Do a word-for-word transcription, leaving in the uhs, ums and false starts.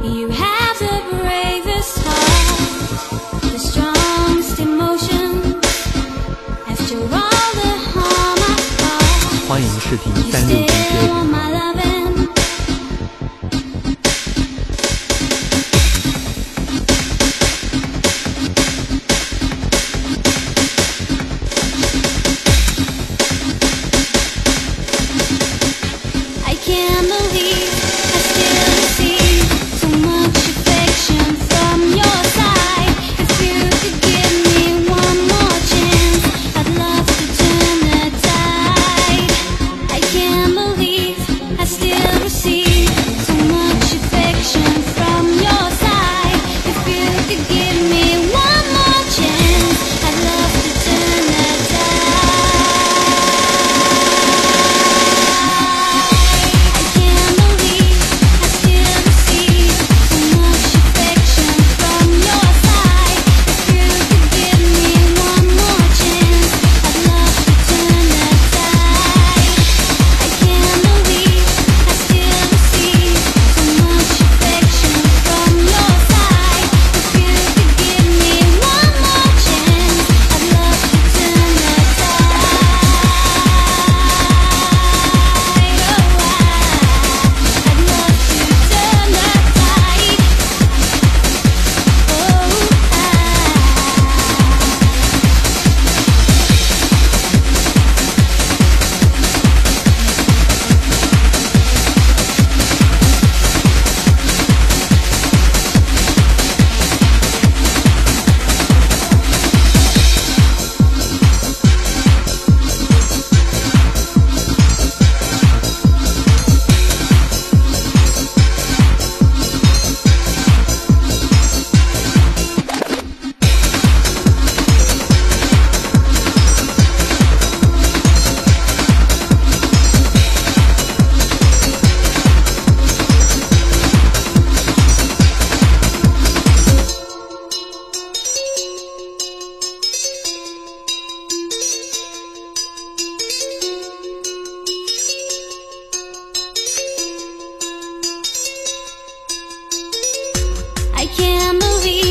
You have the bravest heart, the strongest emotion. After all the harm I caused, 欢迎试听 you 三六 D J still want 频 my 道。 loving. I can't believe I still receive so much affection from your side. If you could give me one more chance, I'd love to turn the tide. I can't believe I still receive so much affection from your side. If you could give me one more chance, I'd love to turn the tide. I can't believe I still receive so much affection from your side. If you could give me one more chance, I'd love to turn the tide. I can't believe I still receive so much affection from your side. If you could give me one more chance, I'd love to turn the tide. I'd love to turn the tide. I can't believe